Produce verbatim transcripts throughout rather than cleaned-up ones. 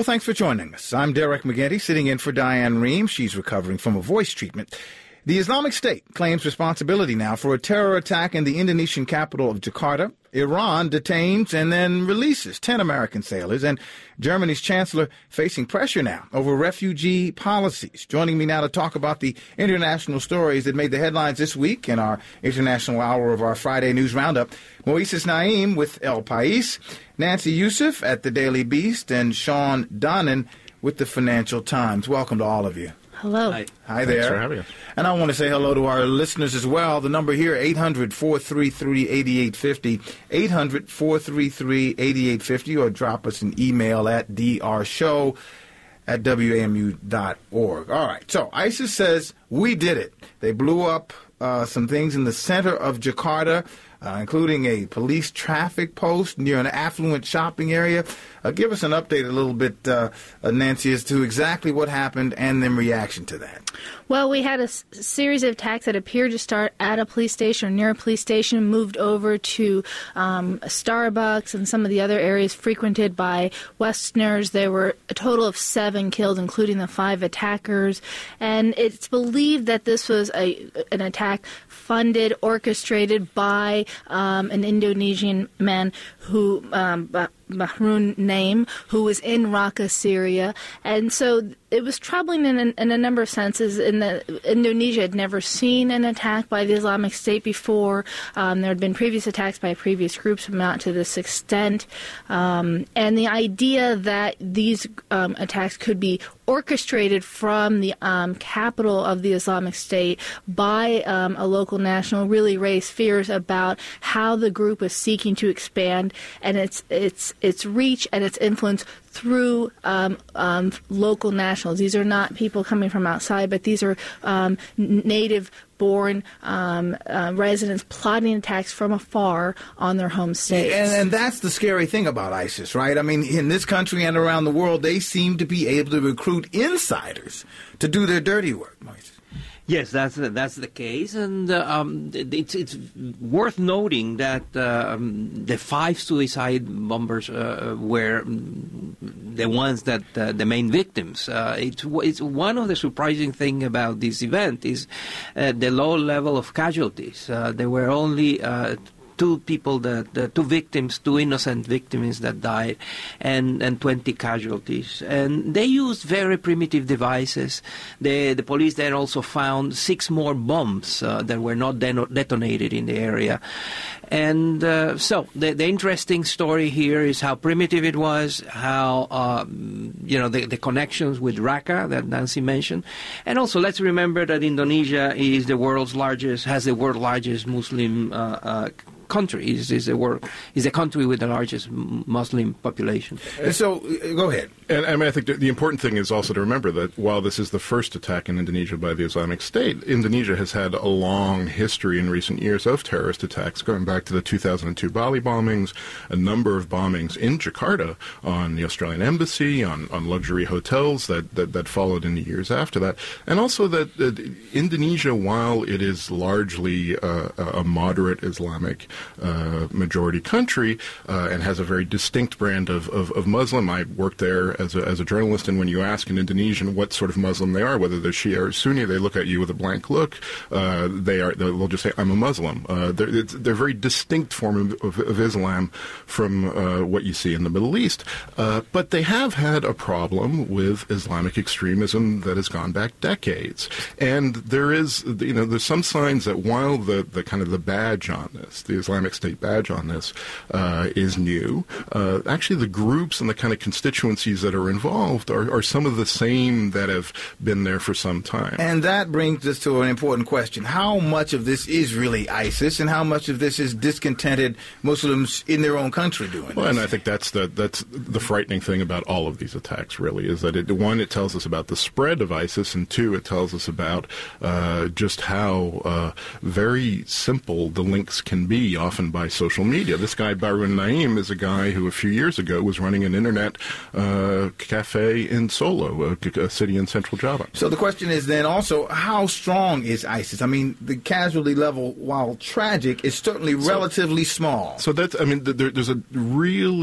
thanks for joining us. I'm Derek McGinty, sitting in for Diane Rehm. She's recovering from a voice treatment. The Islamic State claims responsibility now for a terror attack in the Indonesian capital of Jakarta. Iran detains and then releases ten American sailors, and Germany's chancellor facing pressure now over refugee policies. Joining me now to talk about the international stories that made the headlines this week in our international hour of our Friday News Roundup, Moises Naim with El País, Nancy Youssef at the Daily Beast, and Sean Donnan with the Financial Times. Welcome to all of you. Hello. Hi, Hi there. Thanks for having us. And I want to say hello to our listeners as well. The number here, eight hundred, four three three, eight eight five zero, eight hundred, four three three, eight eight five zero, or drop us an email at d r show at w a m u dot org. All right, so ISIS says, we did it. They blew up uh, some things in the center of Jakarta, uh, including a police traffic post near an affluent shopping area. Uh, give us an update a little bit, uh, uh, Nancy, as to exactly what happened and then reaction to that. Well, we had a s- series of attacks that appeared to start at a police station or near a police station, moved over to um, Starbucks and some of the other areas frequented by Westerners. There were a total of seven killed, including the five attackers. And it's believed that this was a an attack funded, orchestrated by um, an Indonesian man who, um, Bahru Naim, who was in Raqqa, Syria. And so it was troubling in a, in a number of senses. In that Indonesia had never seen an attack by the Islamic State before. Um, there had been previous attacks by previous groups, but not to this extent. Um, and the idea that these um, attacks could be orchestrated from the um, capital of the Islamic State by um, a local national really raised fears about how the group was seeking to expand and its its its reach and its influence through um, um, local nationals. These are not people coming from outside, but these are um, native-born um, uh, residents plotting attacks from afar on their home states. And, and that's the scary thing about ISIS, right? I mean, in this country and around the world, they seem to be able to recruit insiders to do their dirty work, Moises. Yes, that's that's the case, and uh, um, it's it's worth noting that uh, um, the five suicide bombers uh, were the ones that uh, the main victims. Uh, it's it's one of the surprising thing about this event is uh, the low level of casualties. Uh, there were only Uh, two people, that uh, two victims, two innocent victims that died, and, and twenty casualties. And they used very primitive devices. The, the police then also found six more bombs uh, that were not den- detonated in the area. And uh, so the, the interesting story here is how primitive it was, how, um, you know, the, the connections with Raqqa that Nancy mentioned. And also let's remember that Indonesia is the world's largest, has the world's largest Muslim uh, uh, country. Is is a world is a country with the largest Muslim population. So uh, go ahead. And I mean, I think the important thing is also to remember that while this is the first attack in Indonesia by the Islamic State, Indonesia has had a long history in recent years of terrorist attacks, going back to the two thousand two Bali bombings, a number of bombings in Jakarta on the Australian embassy, on, on luxury hotels that, that, that followed in the years after that. And also that, that Indonesia, while it is largely uh, a moderate Islamic uh, majority country uh, and has a very distinct brand of, of, of Muslim, I worked there as a, as a journalist, and when you ask an Indonesian what sort of Muslim they are, whether they're Shia or Sunni, they look at you with a blank look. Uh, they are, they'll just say, I'm a Muslim. Uh, they're, it's, they're a very distinct form of, of, of Islam from uh, what you see in the Middle East. Uh, but they have had a problem with Islamic extremism that has gone back decades. And there is, you know, there's some signs that while the, the kind of the badge on this, the Islamic State badge on this, uh, is new, uh, actually the groups and the kind of constituencies that are involved are, are some of the same that have been there for some time. And that brings us to an important question. How much of this is really ISIS, and how much of this is discontented Muslims in their own country doing well, this? And I think that's the that's the frightening thing about all of these attacks, really, is that, it, one, it tells us about the spread of ISIS, and two, it tells us about uh, just how uh, very simple the links can be, often by social media. This guy, Bahru Naim, is a guy who a few years ago was running an internet uh, cafe in Solo, a, a city in central Java. So the question is then also, how strong is ISIS? I mean, the casualty level, while tragic, is certainly so, relatively small. So that's, I mean, there, there's a really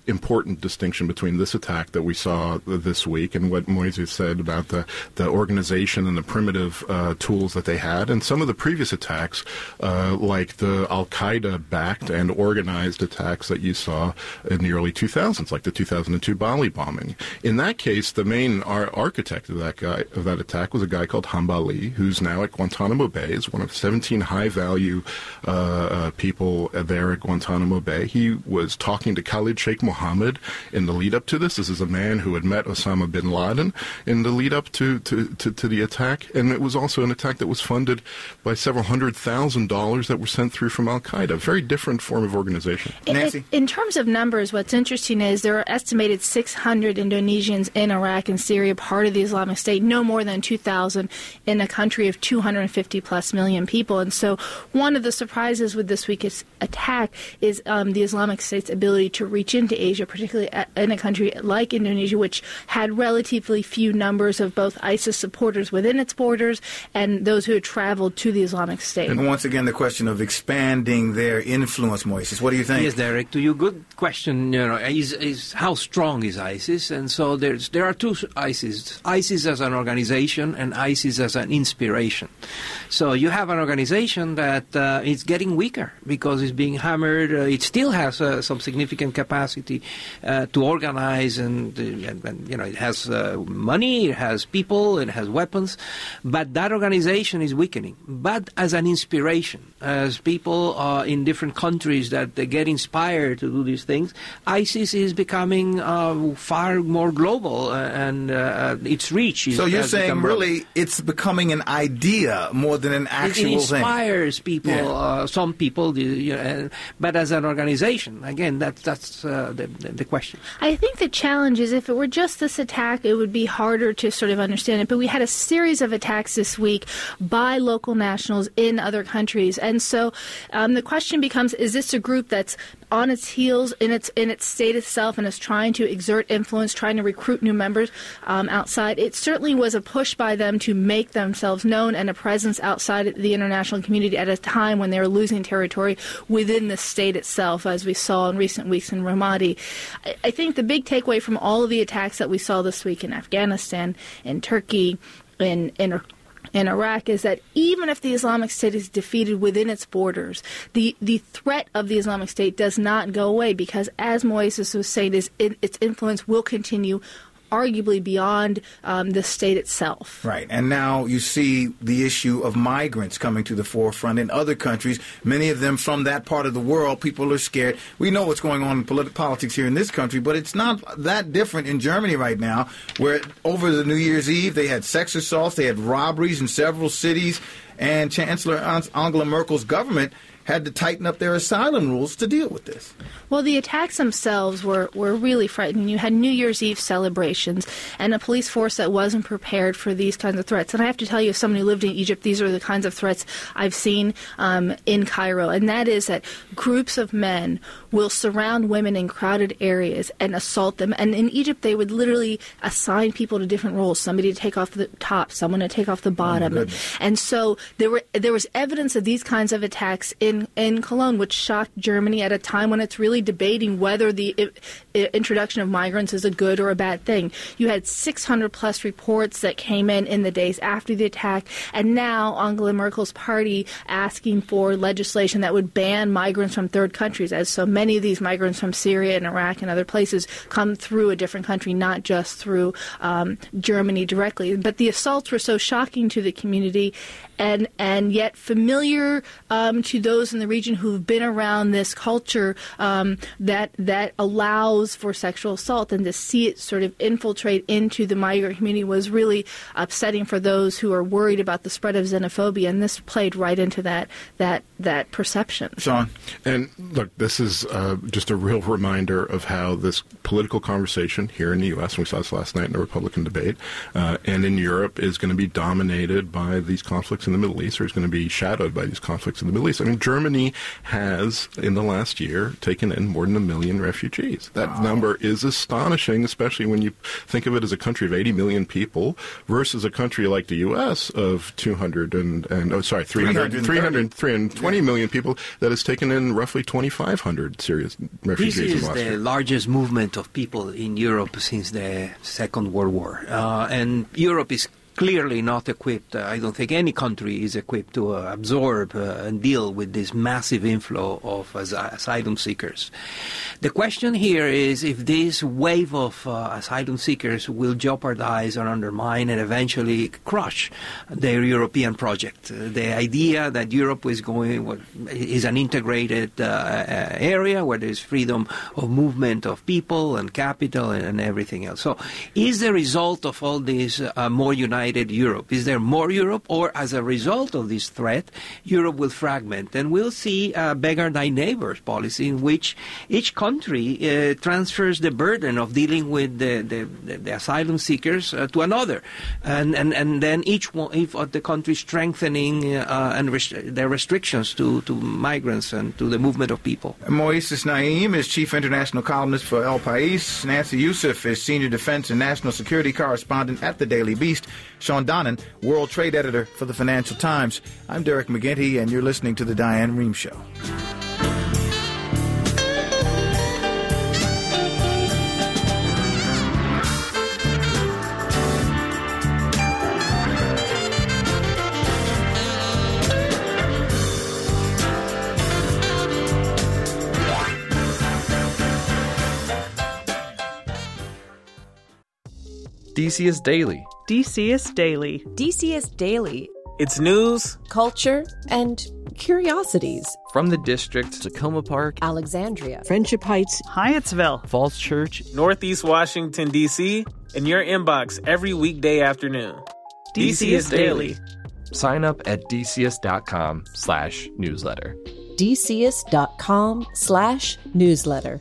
important distinction between this attack that we saw this week and what Moises said about the, the organization and the primitive uh, tools that they had, and some of the previous attacks, uh, like the Al-Qaeda-backed and organized attacks that you saw in the early two thousands, like the two thousand two Bali bombing. In that case, the main ar- architect of that guy of that attack was a guy called Hambali, who's now at Guantanamo Bay, is one of seventeen high-value uh, uh, people there at Guantanamo Bay. He was talking to Khalid Sheikh Mohammed in the lead-up to this. This is a man who had met Osama bin Laden in the lead-up to, to, to, to the attack, and it was also an attack that was funded by several hundred thousand dollars that were sent through from Al-Qaeda. Very different form of organization. Nancy? In, in terms of numbers, what's interesting is there are estimated six hundred Indonesians in Iraq and Syria, part of the Islamic State, no more than two thousand in a country of two hundred fifty plus million people. And so one of the surprises with this week's attack is um, the Islamic State's ability to reach into Asia, particularly in a country like Indonesia, which had relatively few numbers of both ISIS supporters within its borders and those who had traveled to the Islamic State. And once again, the question of expanding their influence, Moises. What do you think? Yes, Derek, to you, good question. You know, is, is how strong is ISIS? And so there's there are two ISIS: ISIS as an organization and ISIS as an inspiration. So you have an organization that uh, is getting weaker because it's being hammered. Uh, it still has uh, some significant capacity uh, to organize, and, and, and you know, it has uh, money, it has people, it has weapons, but that organization is weakening. But as an inspiration, as people uh, in different countries that they get inspired to do these things, ISIS is becoming uh, far more global, uh, and uh, its reach is. So you're saying really it's becoming an idea more than an actual thing. It inspires thing. people, yeah. uh, some people, you know, but as an organization, again, that, that's uh, the, the question. I think the challenge is if it were just this attack, it would be harder to sort of understand it. But we had a series of attacks this week by local nationals in other countries. And so um, the question becomes, is this a group that's on its heels in its in its state itself and is trying to exert influence, trying to recruit new members um, outside? It certainly was a push by them to make themselves known and a presence outside the international community at a time when they were losing territory within the state itself, as we saw in recent weeks in Ramadi. I, I think the big takeaway from all of the attacks that we saw this week in Afghanistan, in Turkey, in in in Iraq is that even if the Islamic State is defeated within its borders, the, the threat of the Islamic State does not go away because, as Moises was saying, is it, its influence will continue arguably beyond um, the state itself. Right. And now you see the issue of migrants coming to the forefront in other countries, many of them from that part of the world. People are scared. We know what's going on in politi- politics here in this country, but it's not that different in Germany right now, where over the New Year's Eve they had sex assaults, they had robberies in several cities, and Chancellor Angela Merkel's government had to tighten up their asylum rules to deal with this. Well, the attacks themselves were, were really frightening. You had New Year's Eve celebrations and a police force that wasn't prepared for these kinds of threats. And I have to tell you, as someone who lived in Egypt, these are the kinds of threats I've seen um, in Cairo. And that is that groups of men will surround women in crowded areas and assault them. And in Egypt, they would literally assign people to different roles, somebody to take off the top, someone to take off the bottom. Oh, and so there were there was evidence of these kinds of attacks in in Cologne, which shocked Germany at a time when it's really debating whether the I- I introduction of migrants is a good or a bad thing. You had six hundred plus reports that came in in the days after the attack, and now Angela Merkel's party asking for legislation that would ban migrants from third countries, as so many of these migrants from Syria and Iraq and other places come through a different country, not just through um, Germany directly. But the assaults were so shocking to the community and and yet familiar um, to those in the region who've been around this culture um, that that allows for sexual assault, and to see it sort of infiltrate into the migrant community was really upsetting for those who are worried about the spread of xenophobia, and this played right into that that that perception. Sean? And look, this is uh, just a real reminder of how this political conversation here in the U S, and we saw this last night in the Republican debate, uh, and in Europe is going to be dominated by these conflicts in the Middle Middle East or is going to be shadowed by these conflicts in the Middle East. I mean, Germany has, in the last year, taken in more than a million refugees. That wow. number is astonishing, especially when you think of it as a country of eighty million people versus a country like the U S of two hundred and, and oh, sorry, three hundred, three hundred, three hundred twenty yeah. million people that has taken in roughly twenty-five hundred serious refugees. This is in the year. largest movement of people in Europe since the Second World War. Uh, and Europe is clearly not equipped. Uh, I don't think any country is equipped to uh, absorb uh, and deal with this massive inflow of as- asylum seekers. The question here is if this wave of uh, asylum seekers will jeopardize or undermine and eventually crush their European project. Uh, the idea that Europe is going well, is an integrated uh, area where there is freedom of movement of people and capital and, and everything else. So is the result of all this uh, more united Europe? Is there more Europe, or as a result of this threat, Europe will fragment? And we'll see a beggar thy neighbors policy in which each country uh, transfers the burden of dealing with the, the, the, the asylum seekers uh, to another. And, and, and then each one, each of the countries strengthening uh, and rest- their restrictions to, to migrants and to the movement of people. Moises Naim is chief international columnist for El País. Nancy Youssef is senior defense and national security correspondent at the Daily Beast. Sean Donnan, world trade editor for the Financial Times. I'm Derek McGinty, and you're listening to The Diane Rehm Show. D C S Daily. D C S Daily. D C S Daily. It's news, culture, and curiosities. From the district, Tacoma Park, Alexandria, Friendship Heights, Hyattsville, Falls Church, Northeast Washington, D C, in your inbox every weekday afternoon. D C S Daily. Sign up at dcs.com slash newsletter. dcs.com slash newsletter.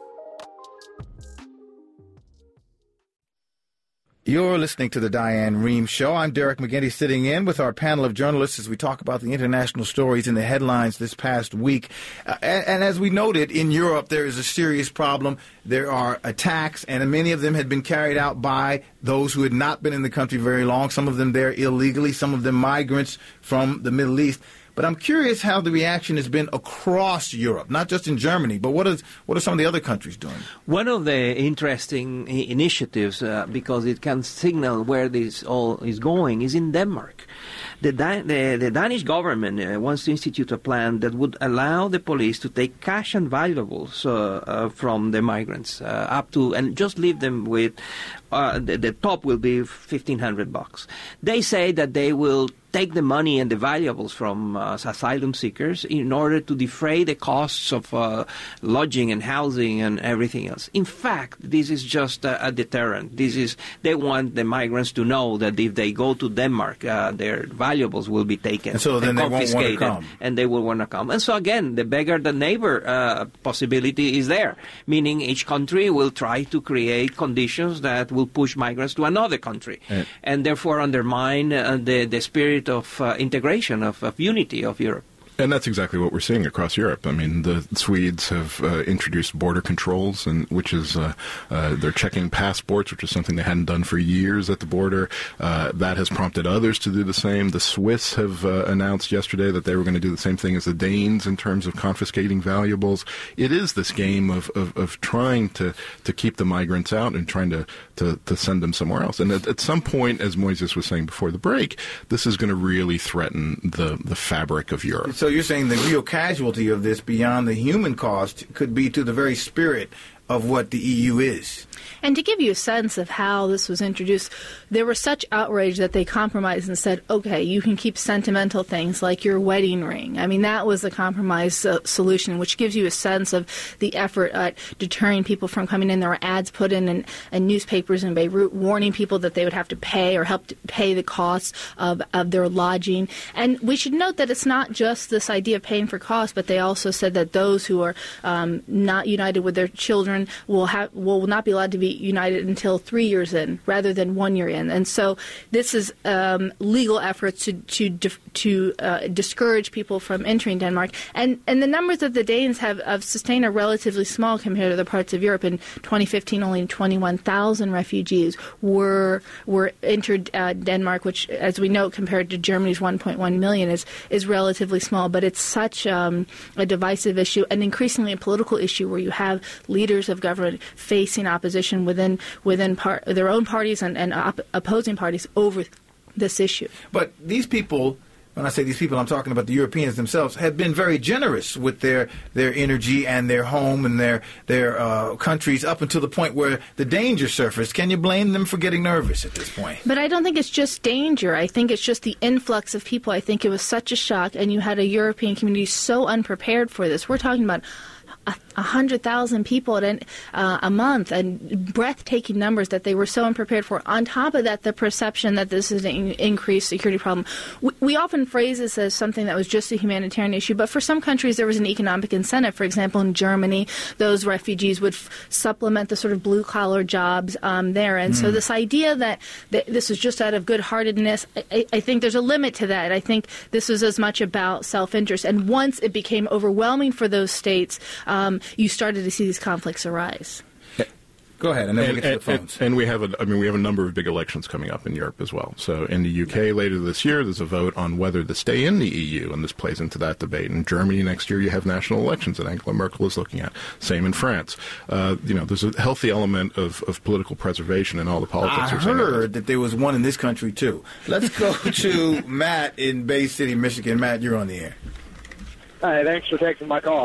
You're listening to The Diane Rehm Show. I'm Derek McGinty, sitting in with our panel of journalists as we talk about the international stories in the headlines this past week. Uh, and, and as we noted, in Europe, there is a serious problem. There are attacks, and many of them had been carried out by those who had not been in the country very long, some of them there illegally, some of them migrants from the Middle East. But I'm curious how the reaction has been across Europe, not just in Germany, but what is what are some of the other countries doing? One of the interesting I- initiatives, uh, because it can signal where this all is going, is in Denmark. The, Dan- the, the Danish government uh, wants to institute a plan that would allow the police to take cash and valuables uh, uh, from the migrants uh, up to, and just leave them with, uh, the, the top will be fifteen hundred bucks. They say that they will take the money and the valuables from uh, asylum seekers in order to defray the costs of uh, lodging and housing and everything else. In fact, this is just a, a deterrent. This is they want the migrants to know that if they go to Denmark, uh, their valuables will be taken and, so then and they won't want to come. and they will want to come. And so again, the beggar the neighbor uh, possibility is there, meaning each country will try to create conditions that will push migrants to another country, yeah. and therefore undermine uh, the the spirit of uh, integration, of, of unity of Europe. And that's exactly what we're seeing across Europe. I mean, the Swedes have uh, introduced border controls, and which is uh, uh, they're checking passports, which is something they hadn't done for years at the border. Uh, that has prompted others to do the same. The Swiss have uh, announced yesterday that they were going to do the same thing as the Danes in terms of confiscating valuables. It is this game of, of, of trying to, to keep the migrants out and trying to, to, to send them somewhere else. And at, at some point, as Moises was saying before the break, this is going to really threaten the, the fabric of Europe. So you're saying the real casualty of this, beyond the human cost, could be to the very spirit of what the E U is. And to give you a sense of how this was introduced, there was such outrage that they compromised and said, okay, you can keep sentimental things like your wedding ring. I mean, that was a compromise uh, solution, which gives you a sense of the effort at deterring people from coming in. There were ads put in, in, in newspapers in Beirut warning people that they would have to pay or help to pay the costs of, of their lodging. And we should note that it's not just this idea of paying for costs, but they also said that those who are um, not united with their children children will have will not be allowed to be united until three years in, rather than one year in. And so this is um, legal efforts to to to uh, discourage people from entering Denmark. And and the numbers that the Danes have, have sustained are relatively small compared to other parts of Europe. In twenty fifteen, only twenty-one thousand refugees were were entered uh, Denmark, which, as we know, compared to Germany's one point one million, is is relatively small. But it's such um, a divisive issue, and increasingly a political issue, where you have leaders of government facing opposition within within part, their own parties and, and op- opposing parties over this issue. But these people, when I say these people, I'm talking about the Europeans themselves, have been very generous with their, their energy and their home and their their uh, countries up until the point where the danger surfaced. Can you blame them for getting nervous at this point? But I don't think it's just danger. I think it's just the influx of people. I think it was such a shock, and you had a European community so unprepared for this. We're talking about a, a hundred thousand people at an, uh, a month, and breathtaking numbers that they were so unprepared for. On top of that, the perception that this is an in- increased security problem. We, we often phrase this as something that was just a humanitarian issue, but for some countries there was an economic incentive. For example, in Germany, those refugees would f- supplement the sort of blue-collar jobs um, there. And mm. so this idea that, that this is just out of good-heartedness, I, I think there's a limit to that. I think this was as much about self-interest. And once it became overwhelming for those states, um, you started to see these conflicts arise. Go ahead, and then and, we get to the and, phones. And, and we have a, I mean, we have a number of big elections coming up in Europe as well. So in the U K later this year, there's a vote on whether to stay in the E U, and this plays into that debate. In Germany next year, you have national elections that Angela Merkel is looking at. Same in France. Uh, you know, there's a healthy element of, of political preservation in all the politics. I heard that there was one in this country too. Let's go to Matt in Bay City, Michigan. Matt, you're on the air. Hi, thanks for taking my call.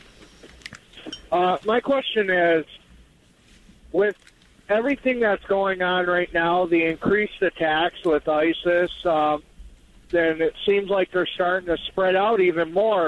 Uh, my question is, with everything that's going on right now, the increased attacks with ISIS, um, then it seems like they're starting to spread out even more.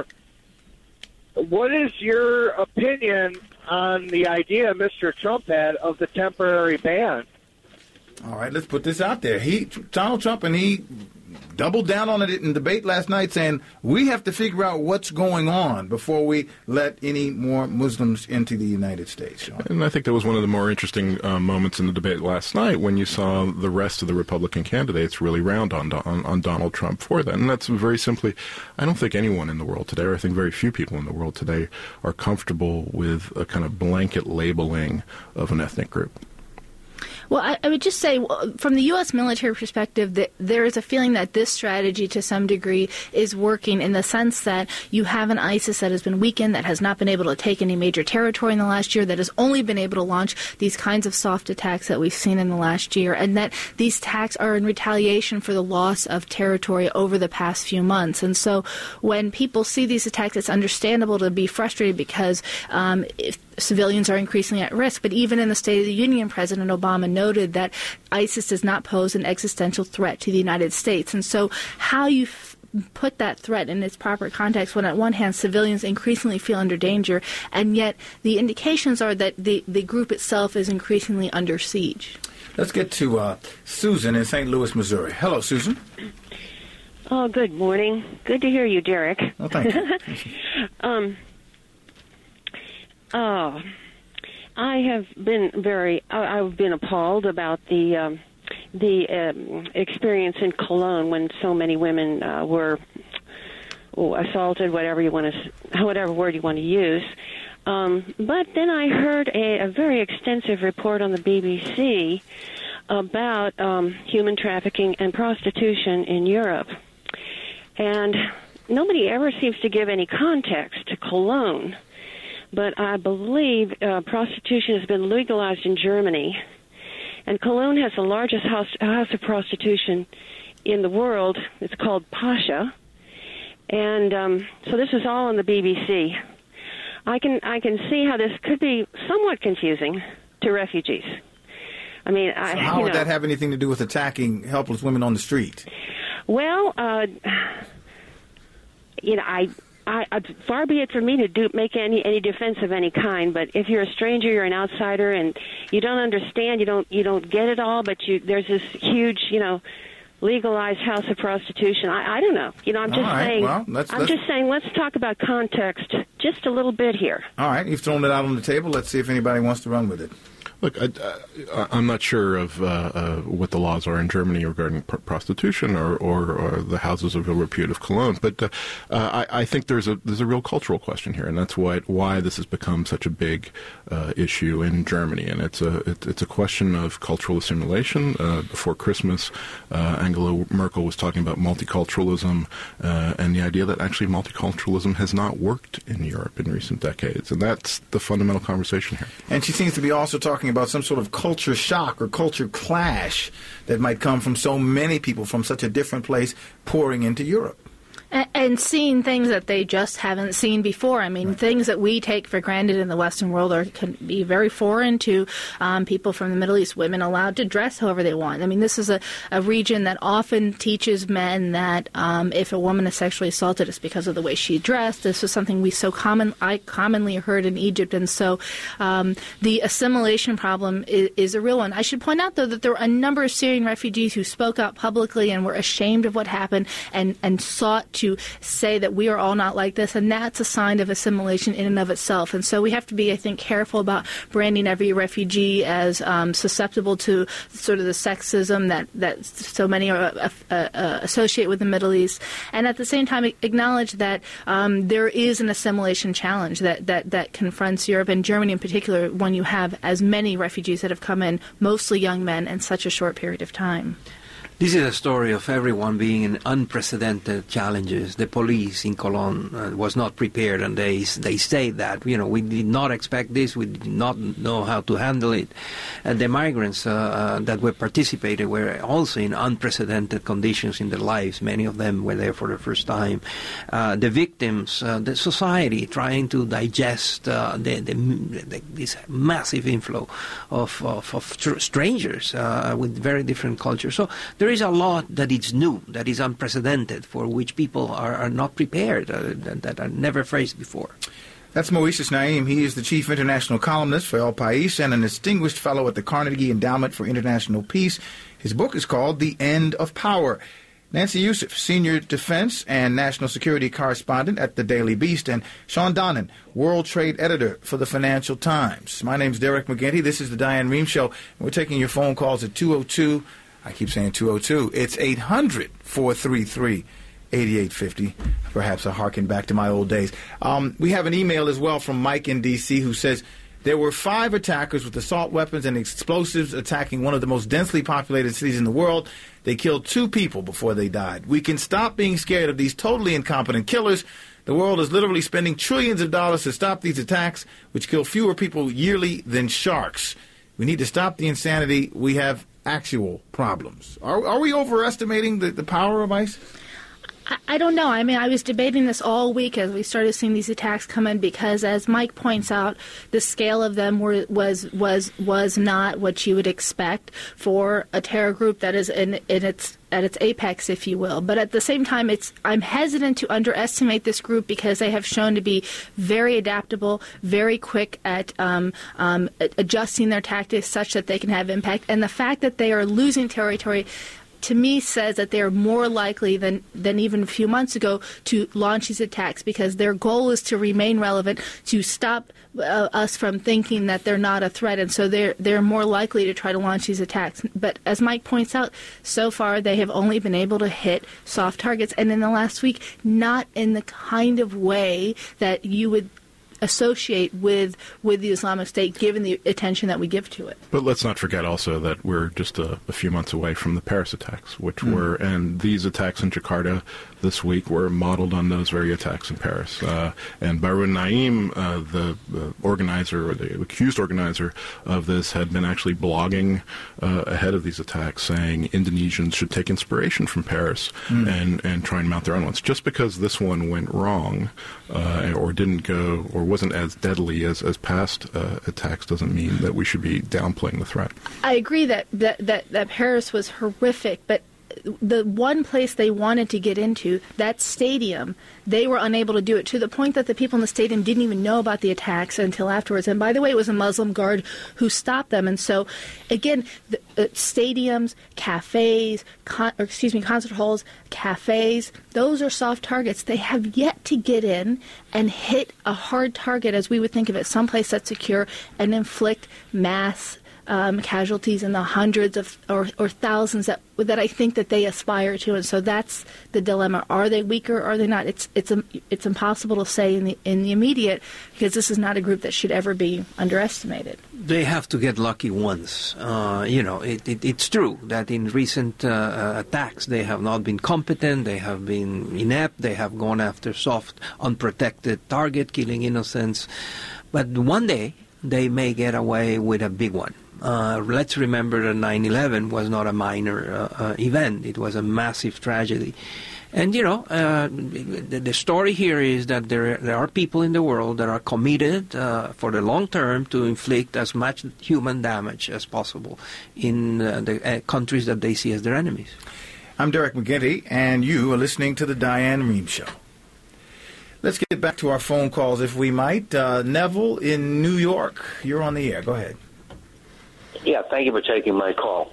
What is your opinion on the idea Mister Trump had of the temporary ban? All right, let's put this out there. He, Donald Trump, and he doubled down on it in debate last night, saying we have to figure out what's going on before we let any more Muslims into the United States. Sean. And I think that was one of the more interesting uh, moments in the debate last night, when you saw the rest of the Republican candidates really round on, on on Donald Trump for that. And that's very simply, I don't think anyone in the world today, or I think very few people in the world today, are comfortable with a kind of blanket labeling of an ethnic group. Well, I, I would just say, from the U S military perspective, that there is a feeling that this strategy, to some degree, is working, in the sense that you have an ISIS that has been weakened, that has not been able to take any major territory in the last year, that has only been able to launch these kinds of soft attacks that we've seen in the last year, and that these attacks are in retaliation for the loss of territory over the past few months. And so when people see these attacks, it's understandable to be frustrated, because um, if civilians are increasingly at risk. But even in the State of the Union, President Obama noted that ISIS does not pose an existential threat to the United States. And so how you f- put that threat in its proper context, when on one hand civilians increasingly feel under danger, and yet the indications are that the, the group itself is increasingly under siege. Let's get to uh, Susan in Saint Louis, Missouri. Hello, Susan. Oh, good morning. Good to hear you, Derek. Oh, thank you. um, oh, I have been very, I, I've been appalled about the um, the um, experience in Cologne, when so many women uh, were oh, assaulted, whatever you want to, whatever word you want to use. Um, but then I heard a, a very extensive report on the B B C about um, human trafficking and prostitution in Europe. And nobody ever seems to give any context to Cologne. But I believe uh, prostitution has been legalized in Germany. And Cologne has the largest house, house of prostitution in the world. It's called Pascha. And um, so this is all on the B B C. I can I can see how this could be somewhat confusing to refugees. I mean, so I, how you would know, that have anything to do with attacking helpless women on the street? Well, uh, you know, I, I, I, far be it from me to do make any any defense of any kind. But if you're a stranger, you're an outsider, and you don't understand, you don't you don't get it all. But you there's this huge, you know, legalized house of prostitution. I, I don't know. You know, I'm just all right. saying. Well, let's, I'm let's... just saying. Let's talk about context just a little bit here. All right, you've thrown it out on the table. Let's see if anybody wants to run with it. Look, I, I, I'm not sure of uh, uh, what the laws are in Germany regarding pr- prostitution or, or, or the houses of ill repute of Cologne, but uh, uh, I, I think there's a there's a real cultural question here, and that's why why this has become such a big uh, issue in Germany, and it's a it, it's a question of cultural assimilation. Uh, before Christmas, uh, Angela Merkel was talking about multiculturalism uh, and the idea that actually multiculturalism has not worked in Europe in recent decades, and that's the fundamental conversation here. And she seems to be also talking about some sort of culture shock or culture clash that might come from so many people from such a different place pouring into Europe. And, and seeing things that they just haven't seen before. I mean, right. Things that we take for granted in the Western world are can be very foreign to um, people from the Middle East. Women allowed to dress however they want. I mean, this is a, a region that often teaches men that um, if a woman is sexually assaulted, it's because of the way she dressed. This was something we so common I commonly heard in Egypt, and so um, the assimilation problem is, is a real one. I should point out, though, that there were a number of Syrian refugees who spoke out publicly and were ashamed of what happened and, and sought to say that we are all not like this, and that's a sign of assimilation in and of itself. And so we have to be, I think, careful about branding every refugee as um, susceptible to sort of the sexism that, that so many are, uh, uh, associate with the Middle East, and at the same time acknowledge that um, there is an assimilation challenge that, that, that confronts Europe and Germany in particular when you have as many refugees that have come in, mostly young men, in such a short period of time. This is a story of everyone being in unprecedented challenges. The police in Cologne uh, was not prepared, and they they say that, you know, we did not expect this, we did not know how to handle it. And the migrants uh, uh, that were participating were also in unprecedented conditions in their lives. Many of them were there for the first time. Uh, the victims, uh, the society trying to digest uh, the, the, the, this massive inflow of, of, of tr- strangers uh, with very different cultures. So there is a lot that is new, that is unprecedented, for which people are, are not prepared, uh, that, that are never faced before. That's Moises Naim. He is the chief international columnist for El País and a distinguished fellow at the Carnegie Endowment for International Peace. His book is called The End of Power. Nancy Youssef, senior defense and national security correspondent at the Daily Beast, and Sean Donnan, world trade editor for the Financial Times. My name's Derek McGinty. This is the Diane Rehm Show. We're taking your phone calls at two oh two I keep saying two oh two. It's eight hundred, four three three, eight eight five oh. Perhaps I harken back to my old days. Um, we have an email as well from Mike in D C who says, there were five attackers with assault weapons and explosives attacking one of the most densely populated cities in the world. They killed two people before they died. We can stop being scared of these totally incompetent killers. The world is literally spending trillions of dollars to stop these attacks, which kill fewer people yearly than sharks. We need to stop the insanity. We have actual problems. Are, are we overestimating the, the power of ISIS? I, I don't know. I mean, I was debating this all week as we started seeing these attacks come in because, as Mike points out, the scale of them were, was was was not what you would expect for a terror group that is in, in its at its apex, if you will. But at the same time, it's I'm hesitant to underestimate this group because they have shown to be very adaptable, very quick at um, um, adjusting their tactics such that they can have impact. And the fact that they are losing territory, to me, says that they are more likely than, than even a few months ago to launch these attacks because their goal is to remain relevant, to stop uh, us from thinking that they're not a threat, and so they're they're more likely to try to launch these attacks. But as Mike points out, so far they have only been able to hit soft targets, and in the last week, not in the kind of way that you would associate with with the Islamic State, given the attention that we give to it. But let's not forget also that we're just a, a few months away from the Paris attacks, which Mm. were, and these attacks in Jakarta this week were modeled on those very attacks in Paris. Uh, and Barun Naim, uh, the, the organizer, or the accused organizer of this, had been actually blogging uh, ahead of these attacks, saying Indonesians should take inspiration from Paris Mm. and, and try and mount their own ones. Just because this one went wrong uh, or didn't go, or wasn't as deadly as, as past uh, attacks, doesn't mean that we should be downplaying the threat. I agree that, that, that, that Paris was horrific, but the one place they wanted to get into, that stadium, they were unable to do it, to the point that the people in the stadium didn't even know about the attacks until afterwards. And by the way, it was a Muslim guard who stopped them. And so, again, the, uh, stadiums, cafes, con- or excuse me, concert halls, cafes, those are soft targets. They have yet to get in and hit a hard target, as we would think of it, someplace that's secure, and inflict mass Um, casualties in the hundreds of or, or thousands that that I think that they aspire to, and so that's the dilemma. Are they weaker? Are they not? It's it's it's impossible to say in the in the immediate, because this is not a group that should ever be underestimated. They have to get lucky once. Uh, you know, it, it, it's true that in recent uh, attacks they have not been competent. They have been inept. They have gone after soft, unprotected target, killing innocents. But one day they may get away with a big one. Uh, let's remember that nine eleven was not a minor uh, uh, event. It was a massive tragedy. And, you know, uh, the, the story here is that there, there are people in the world that are committed uh, for the long term to inflict as much human damage as possible in uh, the uh, countries that they see as their enemies. I'm Derek McGinty, and you are listening to The Diane Rehm Show. Let's get back to our phone calls, if we might. Uh, Neville in New York, you're on the air. Go ahead. Yeah, thank you for taking my call.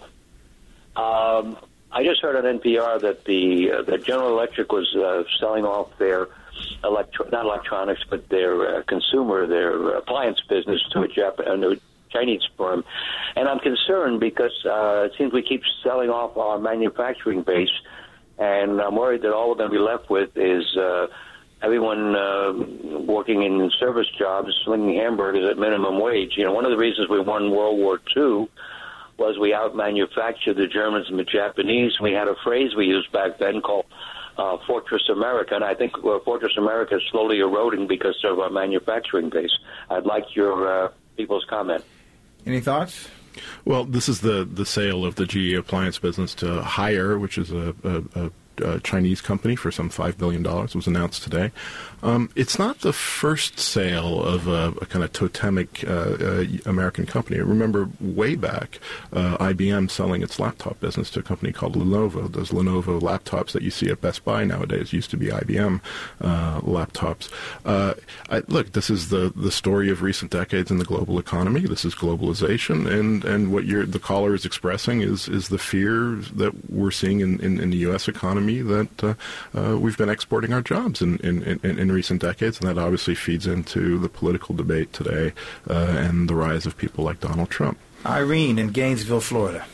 Um, I just heard on N P R that the uh, that General Electric was uh, selling off their electro- not electronics, but their uh, consumer, their appliance business to a, Jap- a new Chinese firm, and I'm concerned because uh, it seems we keep selling off our manufacturing base, and I'm worried that all we're going to be left with is Uh, everyone uh, working in service jobs, slinging hamburgers at minimum wage. You know, one of the reasons we won World War Two was we out-manufactured the Germans and the Japanese. We had a phrase we used back then called uh, Fortress America, and I think uh, Fortress America is slowly eroding because of our manufacturing base. I'd like your uh, people's comment. Any thoughts? Well, this is the, the sale of the G E appliance business to Haier, which is a, a, a Uh, Chinese company, for some five billion dollars, was announced today. Um, it's not the first sale of a, a kind of totemic uh, uh, American company. I remember way back uh, I B M selling its laptop business to a company called Lenovo. Those Lenovo laptops that you see at Best Buy nowadays used to be I B M uh, laptops. Uh, I, look, this is the, the story of recent decades in the global economy. This is globalization, and, and what you're, the caller is expressing is, is the fear that we're seeing in, in, in the U S economy that uh, uh, we've been exporting our jobs in, in, in, in recent decades, and that obviously feeds into the political debate today uh, and the rise of people like Donald Trump. Irene in Gainesville, Florida.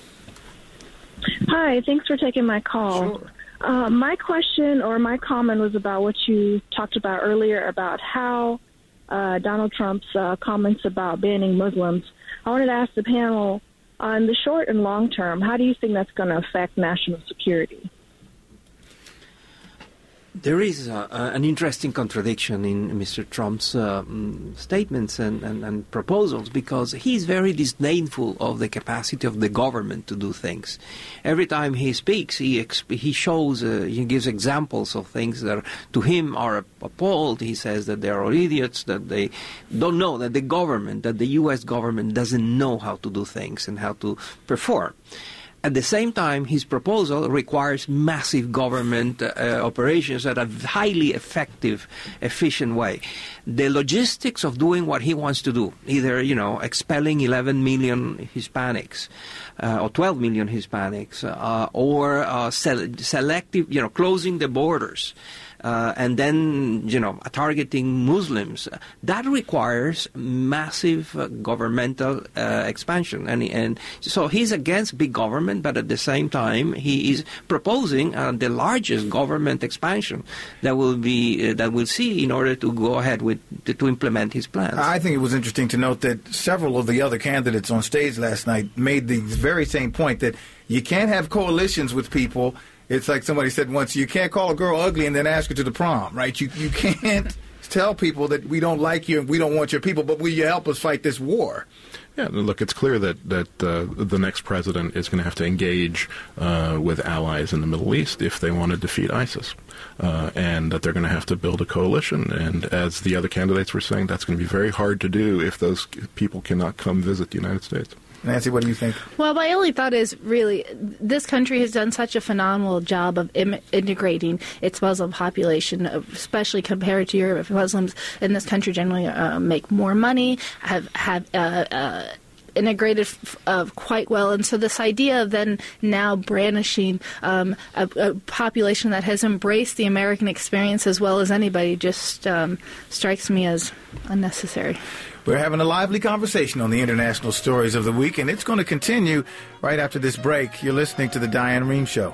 Hi, thanks for taking my call. Sure. Uh, my question or my comment was about what you talked about earlier about how uh, Donald Trump's uh, comments about banning Muslims. I wanted to ask the panel, on the short and long term, how do you think that's going to affect national security? There is uh, uh, an interesting contradiction in Mister Trump's uh, statements and, and, and proposals, because he's very disdainful of the capacity of the government to do things. Every time he speaks, he exp- he shows, uh, he gives examples of things that to him are appalled. He says that they are idiots, that they don't know, that the government, that the U S government doesn't know how to do things and how to perform. At the same time, his proposal requires massive government uh, operations at a highly effective, efficient way. The logistics of doing what he wants to do, either, you know, expelling eleven million Hispanics uh, or twelve million Hispanics, uh, or uh, se- selective, you know, closing the borders, Uh, and then, you know, targeting Muslims, that requires massive uh, governmental uh, expansion. And, and so he's against big government, but at the same time, he is proposing uh, the largest government expansion that will be uh, that we'll see in order to go ahead with to, to implement his plans. I think it was interesting to note that several of the other candidates on stage last night made the very same point, that you can't have coalitions with people. It's like somebody said once, you can't call a girl ugly and then ask her to the prom, right? You you can't tell people that we don't like you and we don't want your people, but will you help us fight this war? Yeah, look, it's clear that, that uh, the next president is going to have to engage uh, with allies in the Middle East if they want to defeat ISIS, uh, and that they're going to have to build a coalition. And as the other candidates were saying, that's going to be very hard to do if those people cannot come visit the United States. Nancy, what do you think? Well, my only thought is really this country has done such a phenomenal job of Im- integrating its Muslim population, especially compared to Europe. Muslims in this country generally uh, make more money, have have uh, uh, integrated uh, quite well, and so this idea of then now brandishing um, a, a population that has embraced the American experience as well as anybody just um, strikes me as unnecessary. We're having a lively conversation on the international stories of the week, and it's going to continue right after this break. You're listening to The Diane Rehm Show.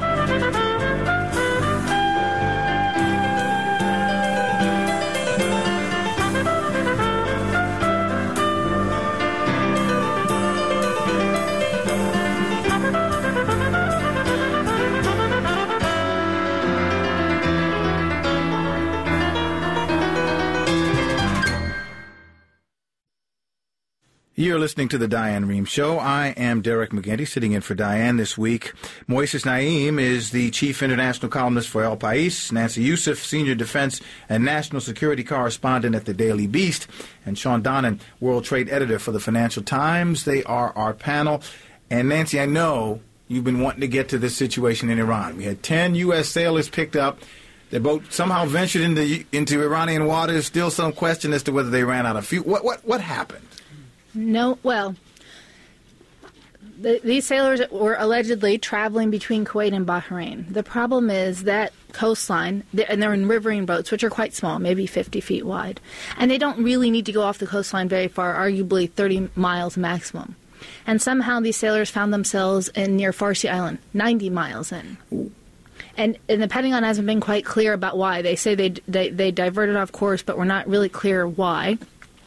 You're listening to The Diane Rehm Show. I am Derek McGinty, sitting in for Diane this week. Moises Naim is the chief international columnist for El País. Nancy Youssef, senior defense and national security correspondent at the Daily Beast. And Sean Donnan, world trade editor for the Financial Times. They are our panel. And Nancy, I know you've been wanting to get to this situation in Iran. We had ten U S sailors picked up. Their boat somehow ventured into into Iranian waters. Still some question as to whether they ran out of fuel. What, what, what happened? No, well, the, these sailors were allegedly traveling between Kuwait and Bahrain. The problem is that coastline, and they're in riverine boats, which are quite small, maybe fifty feet wide, and they don't really need to go off the coastline very far, arguably thirty miles maximum. And somehow these sailors found themselves in near Farsi Island, ninety miles in. And, and the Pentagon hasn't been quite clear about why. They say they, they, they diverted off course, but we're not really clear why.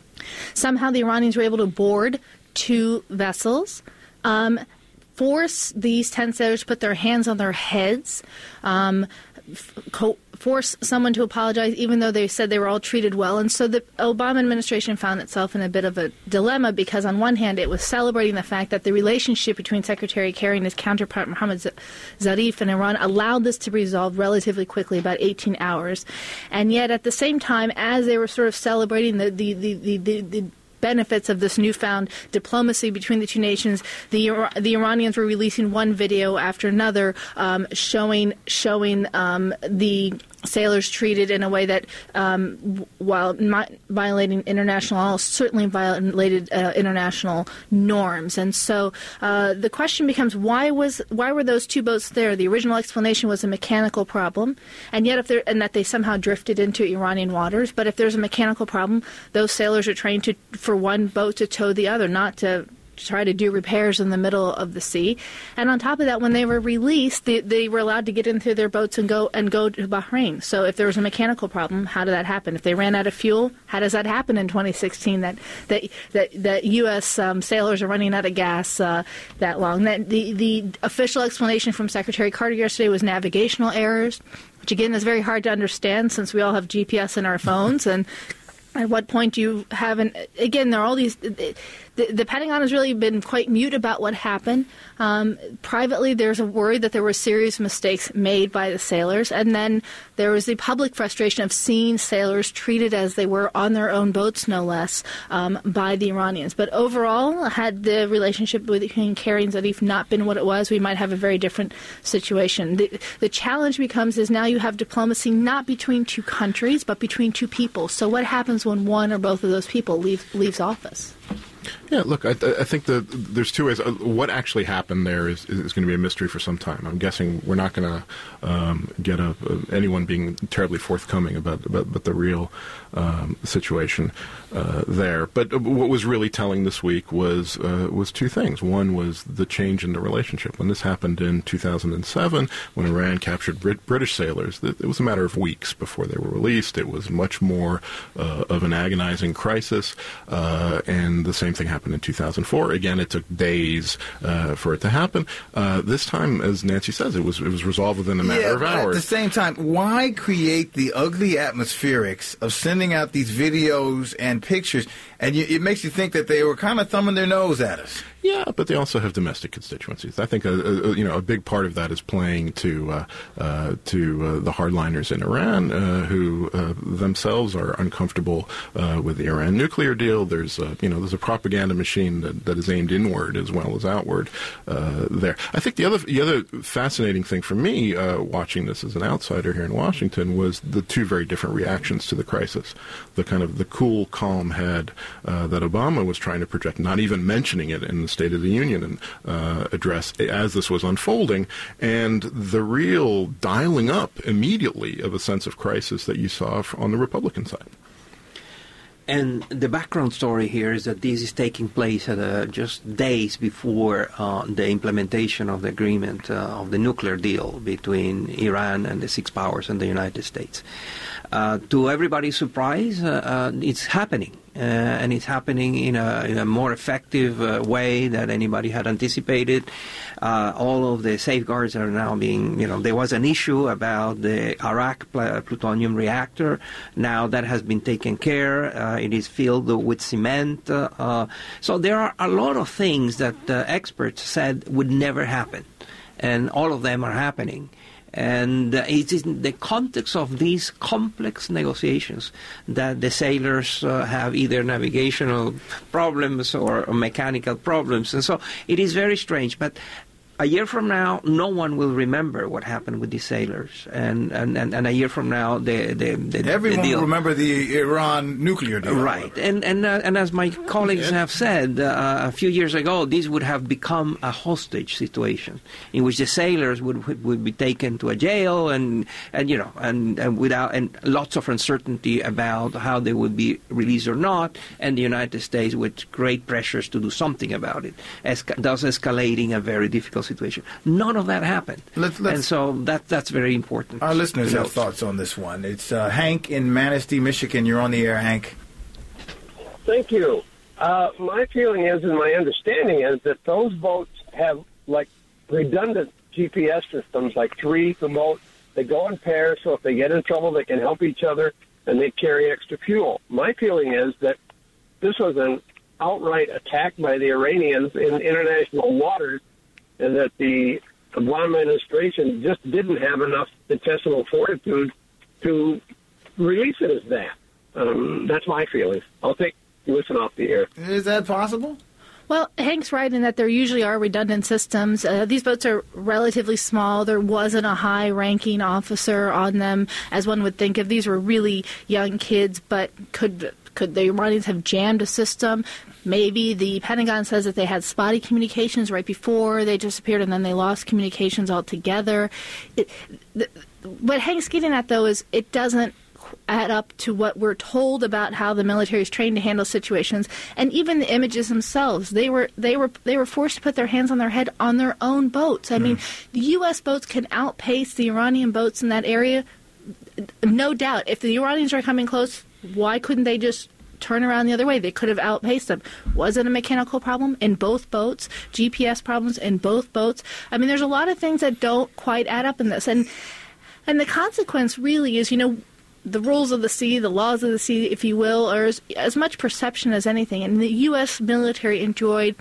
Somehow the Iranians were able to board two vessels, um, force these ten sailors to put their hands on their heads, um, f- co- force someone to apologize, even though they said they were all treated well. And so the Obama administration found itself in a bit of a dilemma because, on one hand, it was celebrating the fact that the relationship between Secretary Kerry and his counterpart, Mohammad Zarif, in Iran allowed this to be resolved relatively quickly, about eighteen hours. And yet, at the same time, as they were sort of celebrating the, the, the, the, the, the benefits of this newfound diplomacy between the two nations, the the Iranians were releasing one video after another, um, showing showing um, the sailors treated in a way that, um, while not violating international law, certainly violated uh, international norms. And so uh, the question becomes, why was why were those two boats there? The original explanation was a mechanical problem, and yet if there and that they somehow drifted into Iranian waters. But if there's a mechanical problem, those sailors are trained to for one boat to tow the other, not to try to do repairs in the middle of the sea. And on top of that, when they were released, they, they were allowed to get into their boats and go and go to Bahrain. So if there was a mechanical problem, how did that happen? If they ran out of fuel, how does that happen in twenty sixteen that that that, that U S um, sailors are running out of gas uh, that long? That the, the official explanation from Secretary Carter yesterday was navigational errors, which again is very hard to understand since we all have G P S in our phones. And at what point do you have an, again, there are all these, the, the Pentagon has really been quite mute about what happened. Um, privately, there's a worry that there were serious mistakes made by the sailors. And then there was the public frustration of seeing sailors treated as they were on their own boats, no less, um, by the Iranians. But overall, had the relationship between Kerry and Zarif not been what it was, we might have a very different situation. The, the challenge becomes is now you have diplomacy not between two countries, but between two people. So what happens when one or both of those people leave, leaves office? Yeah, look, I, I think that there's two ways. What actually happened there is, is going to be a mystery for some time. I'm guessing we're not going to um, get a, a, anyone being terribly forthcoming about about, about the real um, situation uh, there. But what was really telling this week was uh, was two things. One was the change in the relationship. When this happened in two thousand seven, when Iran captured Brit- British sailors, it was a matter of weeks before they were released. It was much more uh, of an agonizing crisis, uh, and the same thing happened in two thousand four. Again, it took days uh, for it to happen. Uh, this time, as Nancy says, it was it was resolved within a matter yeah, of but hours. At the same time, why create the ugly atmospherics of sending out these videos and pictures? And you, it makes you think that they were kind of thumbing their nose at us. Yeah, but they also have domestic constituencies. I think a, a you know a big part of that is playing to uh, uh, to uh, the hardliners in Iran, uh, who uh, themselves are uncomfortable uh, with the Iran nuclear deal. There's a, you know there's a propaganda machine that, that is aimed inward as well as outward uh, there. I think the other the other fascinating thing for me uh, watching this as an outsider here in Washington was the two very different reactions to the crisis. The kind of the cool, calm head uh, that Obama was trying to project, not even mentioning it in the State of the Union and uh, address as this was unfolding, and the real dialing up immediately of a sense of crisis that you saw on the Republican side. And the background story here is that this is taking place at uh, just days before uh, the implementation of the agreement uh, of the nuclear deal between Iran and the six powers and the United States. Uh, to everybody's surprise, uh, uh, it's happening. Uh, and it's happening in a, in a more effective uh, way than anybody had anticipated. Uh, all of the safeguards are now being, you know, there was an issue about the Arak pl- plutonium reactor. Now that has been taken care. Uh, it is filled with cement. Uh, uh, so there are a lot of things that uh, experts said would never happen. And all of them are happening. And uh, it is in the context of these complex negotiations that the sailors uh, have either navigational problems or, or mechanical problems. And so it is very strange. But a year from now, no one will remember what happened with these sailors. And, and, and, and a year from now, the, the, the Everyone the deal, will remember the Iran nuclear deal. Right. And and, uh, and as my colleagues have said, uh, a few years ago, this would have become a hostage situation in which the sailors would would, would be taken to a jail and, and you know, and, and without and lots of uncertainty about how they would be released or not, and the United States with great pressures to do something about it, esca- thus escalating a very difficult situation. None of that happened. Let's, let's, and so that that's very important. Our listeners have thoughts on this one. It's uh, Hank in Manistee, Michigan. You're on the air, Hank. Thank you. Uh, my feeling is, and my understanding is, that those boats have, like, redundant G P S systems, like three per boat. They go in pairs, so if they get in trouble, they can help each other, and they carry extra fuel. My feeling is that this was an outright attack by the Iranians in international waters, and that the Obama administration just didn't have enough intestinal fortitude to release it as that. Um, that's my feeling. I'll take listen off the air. Is that possible? Well, Hank's right in that there usually are redundant systems. Uh, these boats are relatively small. There wasn't a high-ranking officer on them, as one would think if these were really young kids. But could could the Iranians have jammed a system? Maybe. The Pentagon says that they had spotty communications right before they disappeared, and then they lost communications altogether. It, the, what Hank's getting at, though, is it doesn't add up to what we're told about how the military is trained to handle situations, and even the images themselves. They were they were they were forced to put their hands on their head on their own boats. I mm. mean, the U S boats can outpace the Iranian boats in that area, no doubt. If the Iranians are coming close, why couldn't they just turn around the other way? They could have outpaced them. Was it a mechanical problem in both boats? G P S problems in both boats? I mean, there's a lot of things that don't quite add up in this, and and the consequence really is, you know, the rules of the sea, the laws of the sea, if you will, are as, as much perception as anything. And the U S military enjoyed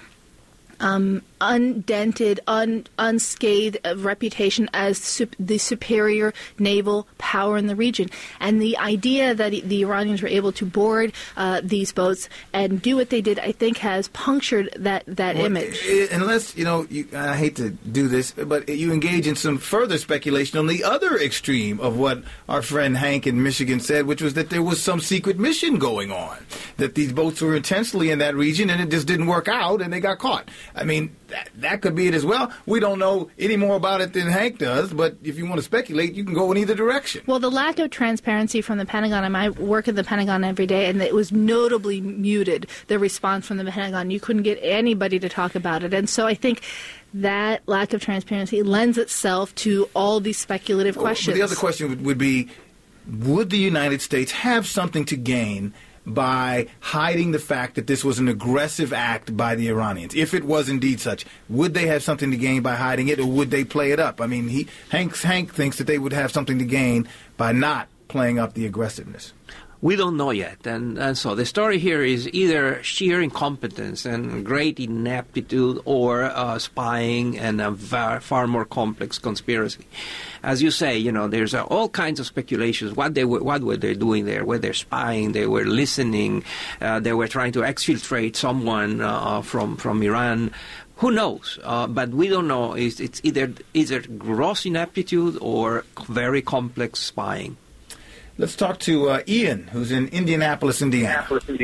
um, undented, un, unscathed reputation as sup- the superior naval power in the region. And the idea that the Iranians were able to board uh, these boats and do what they did, I think, has punctured that, that well, image. It, unless, you know, you, I hate to do this, but you engage in some further speculation on the other extreme of what our friend Hank in Michigan said, which was that there was some secret mission going on, that these boats were intensely in that region and it just didn't work out and they got caught. I mean, that, that could be it as well. We don't know any more about it than Hank does, but if you want to speculate, you can go in either direction. Well, the lack of transparency from the Pentagon, I, mean, I work at the Pentagon every day, and it was notably muted, the response from the Pentagon. You couldn't get anybody to talk about it. And so I think that lack of transparency lends itself to all these speculative questions. Well, the other question would, would be, would the United States have something to gain by hiding the fact that this was an aggressive act by the Iranians? If it was indeed such, would they have something to gain by hiding it, or would they play it up? I mean, he, Hank, Hank thinks that they would have something to gain by not playing up the aggressiveness. We don't know yet, and, and so the story here is either sheer incompetence and great ineptitude, or uh, spying and a far, far more complex conspiracy. As you say, you know, there's uh, all kinds of speculations. What they were, what were they doing there? Were they spying? They were listening. Uh, they were trying to exfiltrate someone uh, from from Iran. Who knows? Uh, but we don't know. It's, it's either either gross ineptitude or very complex spying. Let's talk to uh, Ian, who's in Indianapolis, Indiana.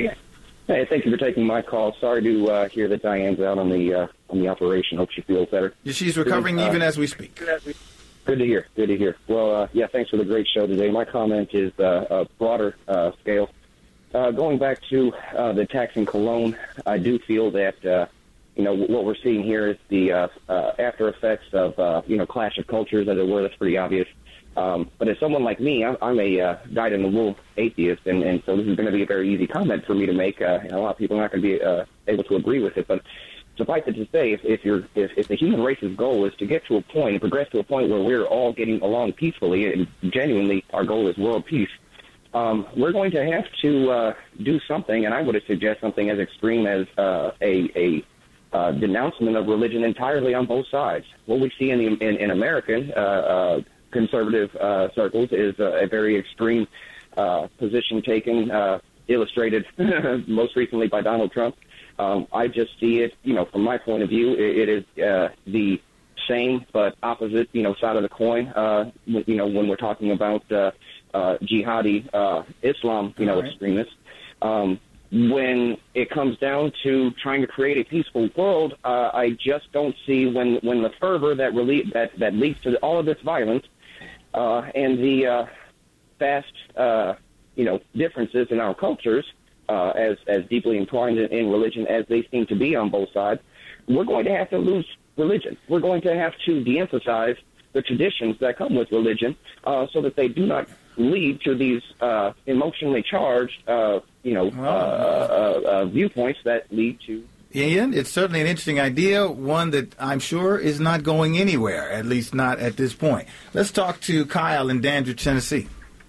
Hey, thank you for taking my call. Sorry to uh, hear that Diane's out on the uh, on the operation. Hope she feels better. She's recovering uh, even as we speak. Good to hear. Good to hear. Well, uh, yeah, thanks for the great show today. My comment is uh, a broader uh, scale. Uh, going back to uh, the attacks in Cologne, I do feel that uh, you know what we're seeing here is the uh, uh, after effects of uh, you know clash of cultures, as it were. That's pretty obvious. Um, but as someone like me, I'm, I'm a uh, dyed-in-the-wool atheist, and, and so this is going to be a very easy comment for me to make. Uh, and a lot of people are not going to be uh, able to agree with it. But suffice it to say, if, if, you're, if, if the human race's goal is to get to a point and progress to a point where we're all getting along peacefully, and genuinely our goal is world peace, um, we're going to have to uh, do something, and I would suggest something as extreme as uh, a, a uh, denouncement of religion entirely on both sides. What we see in, the, in, in American uh, uh, conservative uh, circles is uh, a very extreme uh, position taken, uh, illustrated most recently by Donald Trump. Um, I just see it, you know, from my point of view, it, it is uh, the same but opposite, you know, side of the coin. Uh, you know, when we're talking about uh, uh, jihadi uh, Islam, you know, right. extremists. Um, when it comes down to trying to create a peaceful world, uh, I just don't see when when the fervor that really that that leads to all of this violence. Uh, and the uh, vast, uh, you know, differences in our cultures, uh, as as deeply entwined in, in religion as they seem to be on both sides, we're going to have to lose religion. We're going to have to de-emphasize the traditions that come with religion, uh, so that they do not lead to these uh, emotionally charged, uh, you know, uh, uh, uh, viewpoints that lead to. Ian, it's certainly an interesting idea, one that I'm sure is not going anywhere, at least not at this point. Let's talk to Kyle in Dandridge, Tennessee.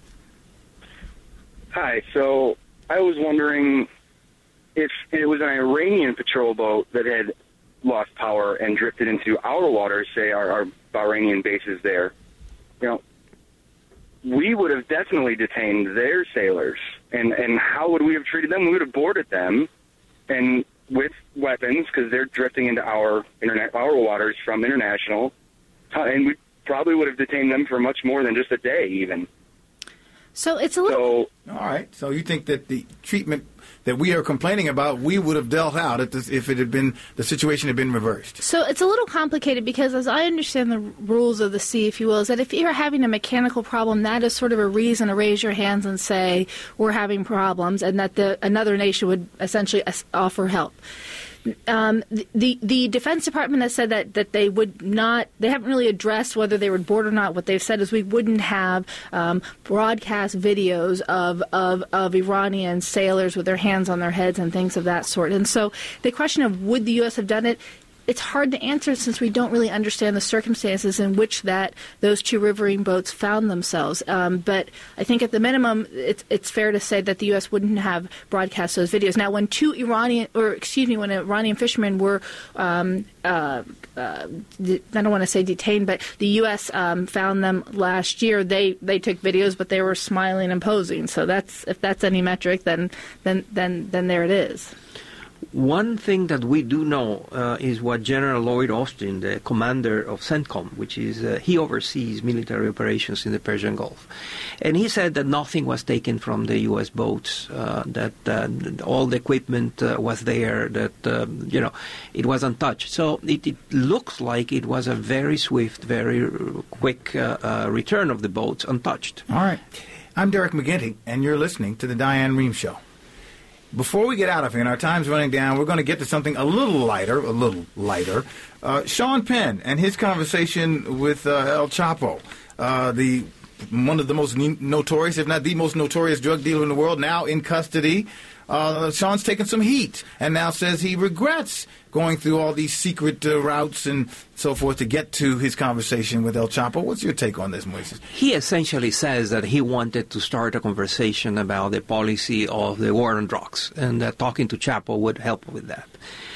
Hi. So I was wondering if it was an Iranian patrol boat that had lost power and drifted into our waters, say our, our Bahrainian bases there, you know, we would have definitely detained their sailors. And, and how would we have treated them? We would have boarded them and with weapons, because they're drifting into our internet, our waters from international, and we probably would have detained them for much more than just a day, even. So it's a little. So, all right. So you think that the treatment that we are complaining about, we would have dealt out if, this, if it had been the situation had been reversed? So it's a little complicated because, as I understand the rules of the sea, if you will, is that if you're having a mechanical problem, that is sort of a reason to raise your hands and say we're having problems, and that the another nation would essentially offer help. Um, the the Defense Department has said that, that they would not, they haven't really addressed whether they would board or not. What they've said is we wouldn't have um, broadcast videos of, of, of Iranian sailors with their hands on their heads and things of that sort. And so the question of would the U S have done it, it's hard to answer since we don't really understand the circumstances in which that those two riverine boats found themselves. Um, but I think at the minimum, it's, it's fair to say that the U S wouldn't have broadcast those videos. Now, when two Iranian, or excuse me, when Iranian fishermen were, um, uh, uh, I don't want to say detained, but the U S um, found them last year. They they took videos, but they were smiling and posing. So that's if that's any metric, then then then then there it is. One thing that we do know uh, is what General Lloyd Austin, the commander of CENTCOM, which is, uh, he oversees military operations in the Persian Gulf. And he said that nothing was taken from the U S boats, uh, that uh, all the equipment uh, was there, that, uh, you know, it was untouched. So it, it looks like it was a very swift, very quick uh, uh, return of the boats untouched. All right. I'm Derek McGinty, and you're listening to The Diane Rehm Show. Before we get out of here, and our time's running down, we're going to get to something a little lighter, a little lighter. Uh, Sean Penn and his conversation with uh, El Chapo, uh, the one of the most notorious, if not the most notorious drug dealer in the world, now in custody. uh, Sean's taken some heat and now says he regrets going through all these secret uh, routes and so forth to get to his conversation with El Chapo. What's your take on this, Moises? He essentially says that he wanted to start a conversation about the policy of the war on drugs, and that talking to Chapo would help with that.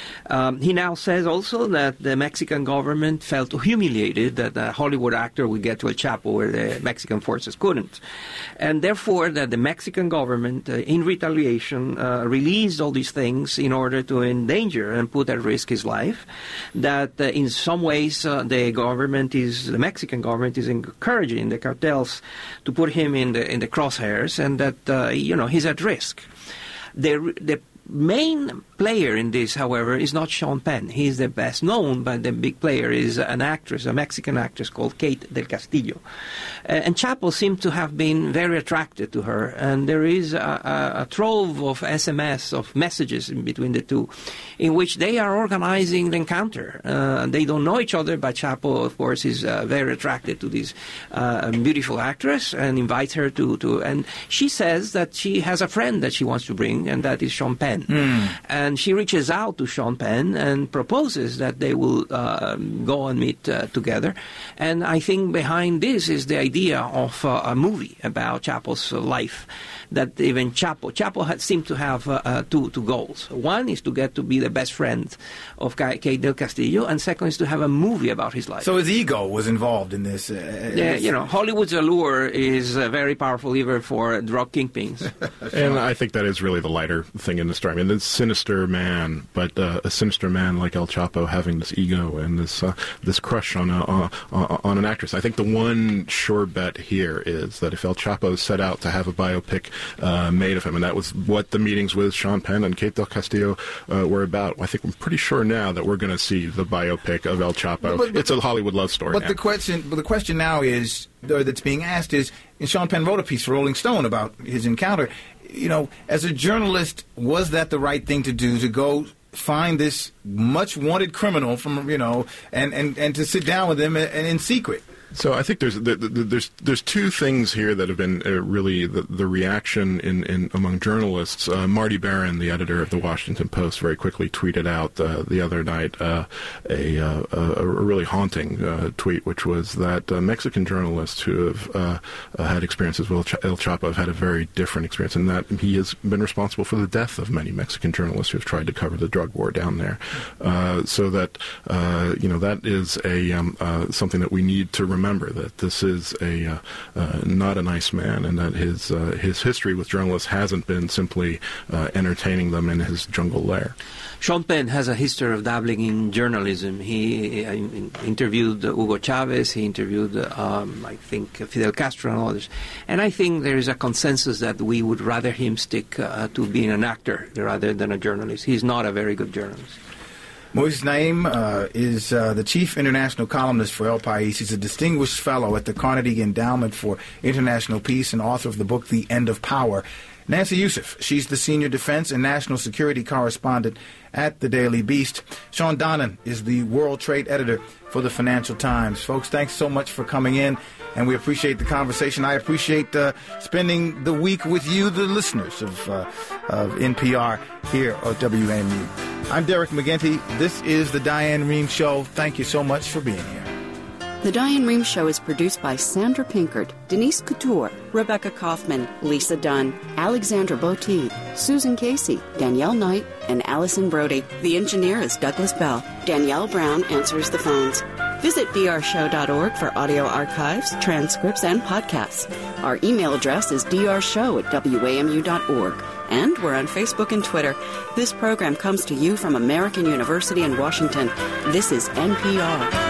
Um, he now says also that the Mexican government felt humiliated that a Hollywood actor would get to El Chapo where the Mexican forces couldn't. And therefore that the Mexican government, uh, in retaliation, uh, released all these things in order to endanger and put at risk his life. That uh, in some ways uh, the government is, the Mexican government is encouraging the cartels to put him in the, in the crosshairs, and that, uh, you know, he's at risk. The, the main player in this, however, is not Sean Penn. He's the best known, but the big player is an actress, a Mexican actress called Kate del Castillo. Uh, and Chapo seemed to have been very attracted to her, and there is a, a, a trove of S M S, of messages in between the two, in which they are organizing the encounter. Uh, they don't know each other, but Chapo, of course, is uh, very attracted to this uh, beautiful actress and invites her to, to... And she says that she has a friend that she wants to bring, and that is Sean Penn. Mm. And she reaches out to Sean Penn and proposes that they will uh, go and meet uh, together. And I think behind this is the idea of uh, a movie about Chapo's uh, life. That even Chapo, Chapo had, seemed to have uh, uh, two, two goals. One is to get to be the best friend of Kate del Castillo, and second is to have a movie about his life. So his ego was involved in this. Uh, yeah, you know, Hollywood's allure is uh, very powerful even for drug kingpins. And I think that is really the lighter thing in the story. I mean, this sinister man, but uh, a sinister man like El Chapo having this ego and this uh, this crush on a, uh, on an actress. I think the one sure bet here is that if El Chapo set out to have a biopic Uh, made of him, and that was what the meetings with Sean Penn and Kate del Castillo uh, were about. I think I'm pretty sure now that we're going to see the biopic of El Chapo. But, but, it's a Hollywood love story. But now. the question, but the question now is, or that's being asked is, and Sean Penn wrote a piece for Rolling Stone about his encounter. You know, as a journalist, was that the right thing to do, to go find this much wanted criminal from, you know, and, and, and to sit down with him and, and in secret? So I think there's there's there's two things here that have been uh, really the, the reaction in, in among journalists. Uh, Marty Barron, the editor of the Washington Post, very quickly tweeted out uh, the other night uh, a, uh, a a really haunting uh, tweet, which was that uh, Mexican journalists who have uh, uh, had experiences with El Chapo have had a very different experience, and that he has been responsible for the death of many Mexican journalists who have tried to cover the drug war down there. Uh, so that uh, you know that is a um, uh, something that we need to remember. Remember that this is a uh, uh, not a nice man, and that his uh, his history with journalists hasn't been simply uh, entertaining them in his jungle lair. Sean Penn has a history of dabbling in journalism. He uh, interviewed uh, Hugo Chavez. He interviewed, uh, um, I think, Fidel Castro and others. And I think there is a consensus that we would rather him stick uh, to being an actor rather than a journalist. He's not a very good journalist. Moises Naim uh, is uh, the chief international columnist for El País. He's a distinguished fellow at the Carnegie Endowment for International Peace and author of the book The End of Power. Nancy Youssef, she's the senior defense and national security correspondent at the Daily Beast. Sean Donnan is the world trade editor for the Financial Times. Folks, thanks so much for coming in, and we appreciate the conversation. I appreciate uh, spending the week with you, the listeners of, uh, of N P R here at W M U. I'm Derek McGinty. This is The Diane Rehm Show. Thank you so much for being here. The Diane Rehm Show is produced by Sandra Pinkert, Denise Couture, Rebecca Kaufman, Lisa Dunn, Alexandra Boteed, Susan Casey, Danielle Knight, and Allison Brody. The engineer is Douglas Bell. Danielle Brown answers the phones. Visit d r show dot org for audio archives, transcripts, and podcasts. Our email address is d r show at w a m u dot org. And we're on Facebook and Twitter. This program comes to you from American University in Washington. This is N P R.